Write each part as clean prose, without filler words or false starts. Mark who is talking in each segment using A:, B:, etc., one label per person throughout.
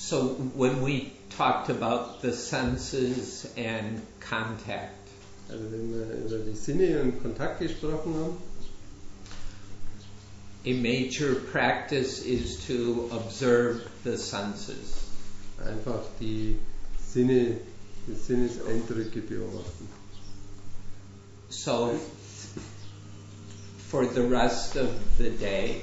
A: So when we talked about the senses and contact,
B: Also wenn wir über die Sinne und Kontakt gesprochen haben,
A: a major practice is to observe the senses.
B: einfach die Sinne, die Sinneseindrücke beobachten.
A: So for the rest of the day,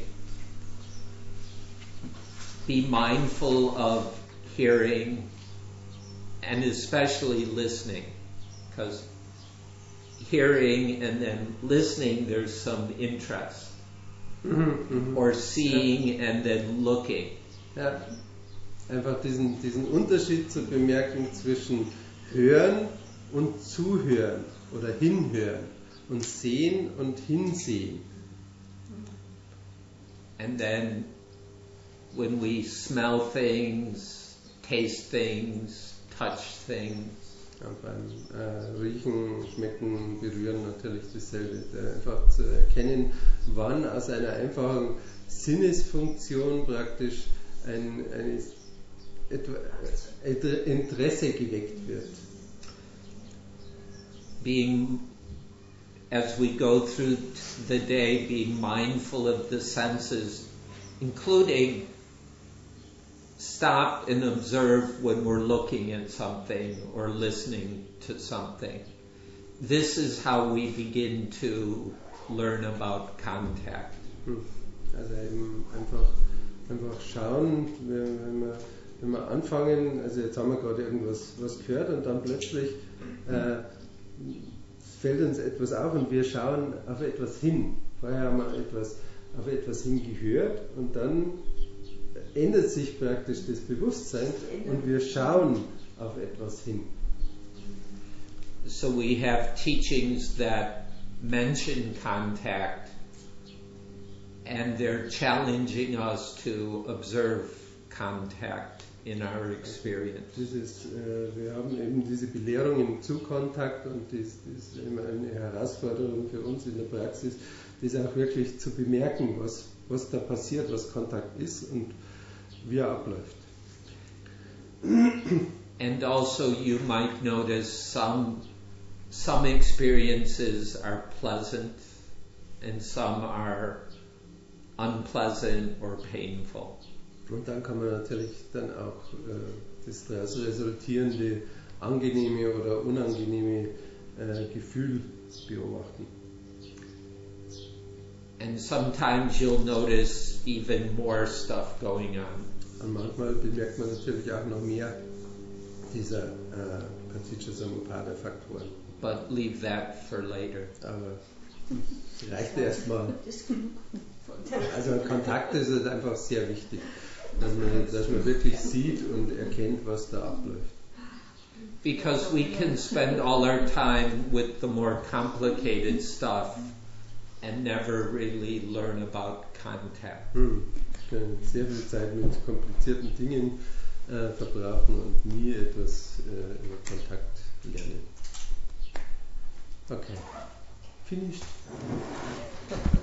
A: be mindful of hearing and especially listening, because hearing and then listening there's some interest, or seeing and then looking.
B: Ja, einfach diesen Unterschied zu bemerken zwischen Hören und Zuhören oder Hinhören und Sehen und Hinsehen.
A: And then when we smell things, taste things, touch things,
B: Ja, beim Riechen, Schmecken, Berühren natürlich dasselbe. Einfach zu erkennen, wann aus einer einfachen Sinnesfunktion praktisch ein Interesse geweckt wird.
A: being, as we go through the day, being mindful of the senses, including stop and observe when we're looking at something or listening to something. This is how we begin to learn about contact.
B: Also eben einfach schauen, wenn wir anfangen, also jetzt haben wir gerade irgendwas gehört und dann plötzlich fällt uns etwas auf und wir schauen auf etwas hin. Vorher haben wir auf etwas hingehört und dann ändert sich praktisch das Bewusstsein und wir schauen auf etwas hin.
A: So we have teachings that mention contact, and they're challenging us to observe contact in our experience.
B: Wir haben eben diese Belehrungen zu Kontakt und das ist immer eine Herausforderung für uns in der Praxis, das auch wirklich zu bemerken, was da passiert, was Kontakt ist und wie er abläuft.
A: And also you might notice some experiences are pleasant and some are unpleasant or painful.
B: Und dann kann man natürlich dann auch das daraus resultierende angenehme oder unangenehme Gefühl beobachten.
A: And sometimes you'll notice even more stuff going on.
B: Und manchmal bemerkt man natürlich auch noch mehr dieser Paticca Samuppada Faktoren.
A: But leave that for later.
B: Aber vielleicht erstmal. Also Kontakt ist halt einfach sehr wichtig, dass man wirklich sieht und erkennt, was da abläuft.
A: Because we can spend all our time with the more complicated stuff and never really learn about contact.
B: Wir können sehr viel Zeit mit komplizierten Dingen verbrauchen und nie etwas über Kontakt lernen. Okay, finished.